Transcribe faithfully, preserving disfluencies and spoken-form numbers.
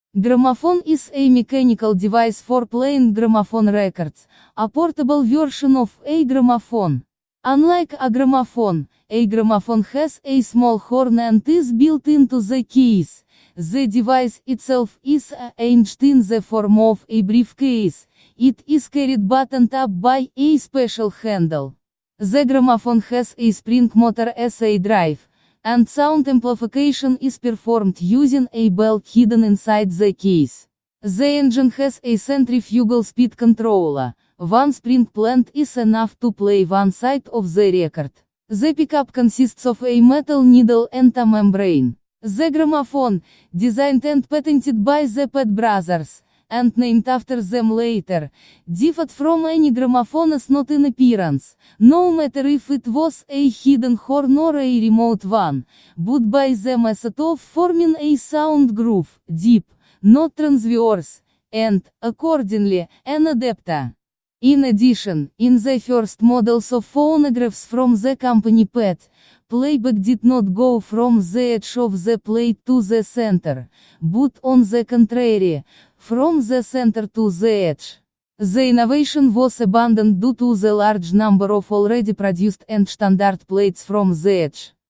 Gramophone is a mechanical device for playing gramophone records, a portable version of a gramophone. Unlike a gramophone, a gramophone has a small horn and is built into the case. The device itself is arranged in the form of a briefcase. It is carried buttoned up by a special handle. The gramophone has a spring motor as a drive, and sound amplification is performed using a belt hidden inside the case. The engine has a centrifugal speed controller. One spring plant is enough to play one side of the record. The pickup consists of a metal needle and a membrane. The gramophone, designed and patented by the Patt brothers, and named after them later, differed from any gramophone as not in appearance, no matter if it was a hidden horn or a remote one, but by the method of forming a sound groove, deep, not transverse, and, accordingly, an adapter. In addition, in the first models of phonographs from the company Patt, playback did not go from the edge of the plate to the center, but on the contrary, from the center to the edge. The innovation was abandoned due to the large number of already produced and standard plates from the edge.